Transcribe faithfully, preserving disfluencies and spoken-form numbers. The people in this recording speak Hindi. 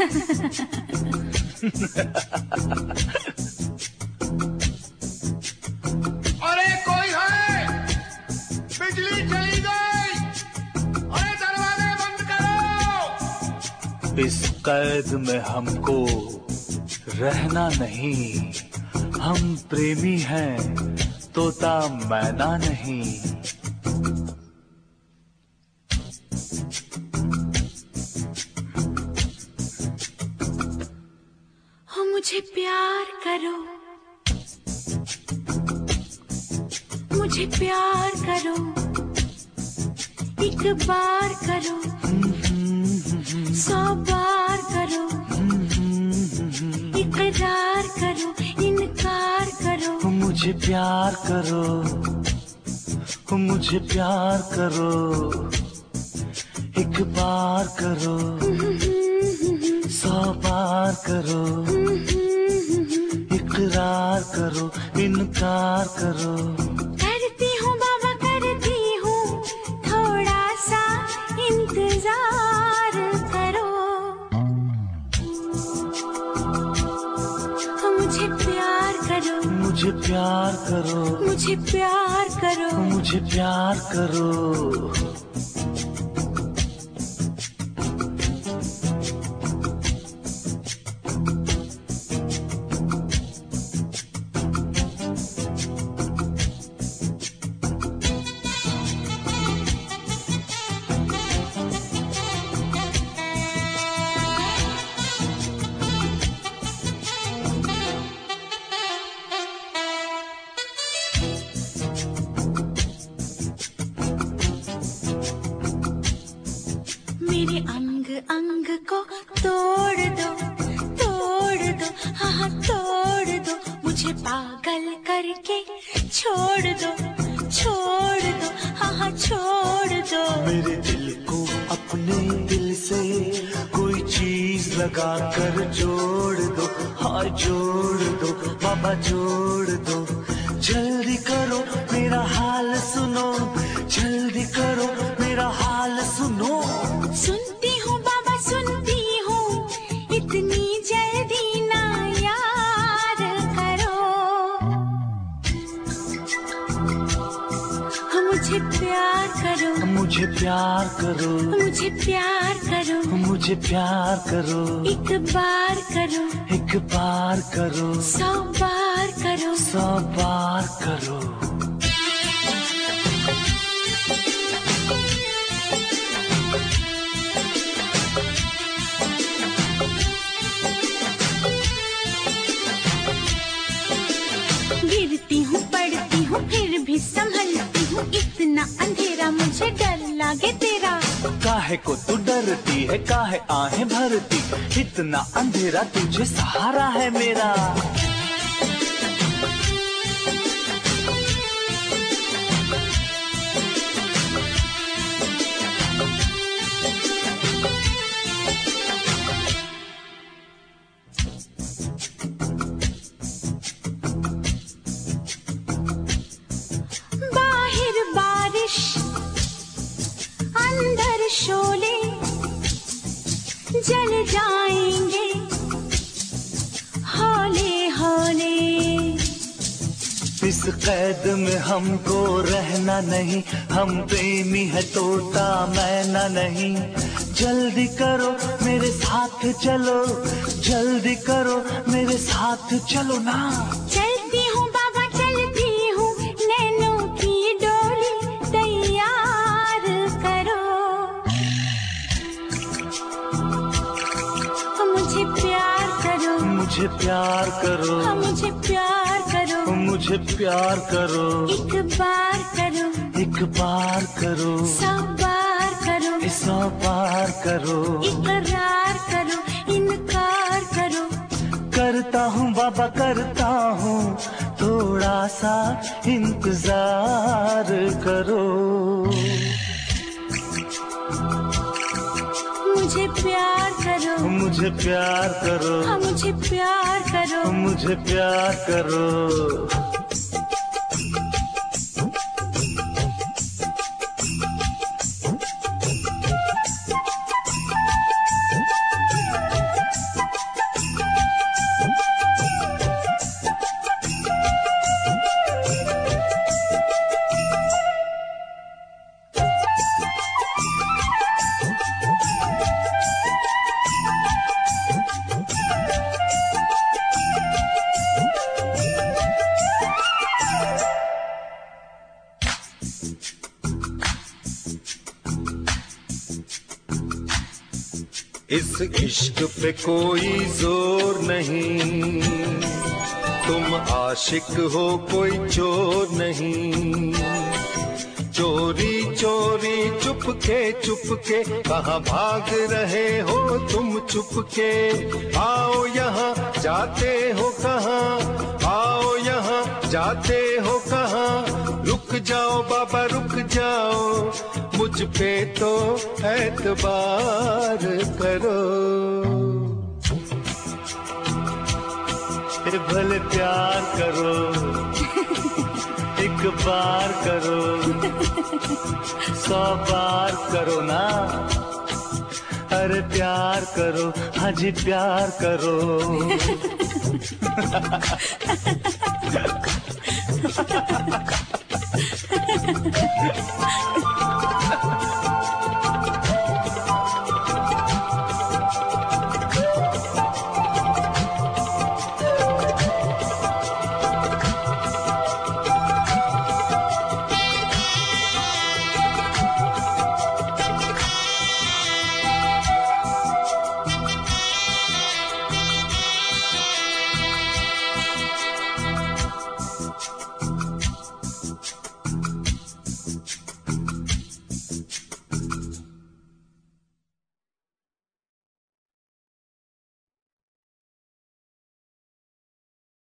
अरे कोई है? बिजली चली गई। अरे दरवाजे बंद करो। इस कैद में हमको रहना नहीं, हम प्रेमी हैं, तोता मैना नहीं। हो मुझे प्यार करो, मुझे प्यार करो, एक बार करो, सौ बार करो, इकरार करो, इनकार करो। हो मुझे प्यार करो, हो मुझे प्यार करो, एक बार करो, सौ बार करो, इकरार करो, इनकार करो। करती हूँ बाबा करती हूँ, थोड़ा सा इंतजार करो। मुझे प्यार करो, मुझे प्यार करो, मुझे प्यार करो, मुझे प्यार करो। मेरे अंग अंग को तोड़ दो, तोड़ दो, हाँ हाँ तोड़ दो। मुझे पागल करके छोड़ दो, छोड़ दो, हाँ हाँ छोड़ दो। मेरे दिल को अपने दिल से कोई चीज लगा कर जोड़ दो, हाँ जोड़ दो बाबा जोड़ दो। जल्दी करो मेरा हाल सुनो, जल्दी करो मेरा हाल सुनो। सुनती हूँ बाबा सुनती हूँ, इतनी जल्दी ना यार करो। हाँ मुझे प्यार करो, मुझे प्यार करो, मुझे प्यार करो, मुझे प्यार करो, एक बार करो, एक बार करो, सौ बार करो, सौ बार करो। गिरती हूँ पड़ती हूँ फिर भी संभलती हूँ, इतना अंधेरा मुझे डर लागे तेरा। काहे को तू डरती है, काहे आहें भरती, इतना अंधेरा तुझे सहारा है मेरा। बाहर बारिश अंदर शोले जल जाएंगे हौले हौले। इस कैद में हमको रहना नहीं, हम प्रेमी है तोता मैना नहीं। जल्दी करो मेरे साथ चलो, जल्दी करो मेरे साथ चलो ना। चलती हूँ बाबा चलती हूँ, नैनों की डोली तैयार करो। मुझे प्यार करो, मुझे प्यार करो, मुझे प्यार करो, मुझे प्यार करो, एक बार करो, एक बार करो, सौ बार करो, सौ बार करो, इकरार करो, इनकार करो। करता हूँ बाबा करता हूँ, थोड़ा सा इंतजार करो। मुझे प्यार करो, मुझे प्यार करो, हाँ मुझे प्यार करो, मुझे प्यार करो। इस इश्क पे कोई जोर नहीं, तुम आशिक हो कोई चोर नहीं। चोरी चोरी चुपके चुपके कहाँ भाग रहे हो तुम चुपके। आओ यहाँ जाते हो कहाँ, आओ यहाँ जाते हो कहाँ। रुक जाओ बाबा रुक जाओ, मुझ पे तो एतबार करो। भले प्यार करो, एक बार करो, सौ बार करो ना। अरे प्यार करो, हाँ जी प्यार करो।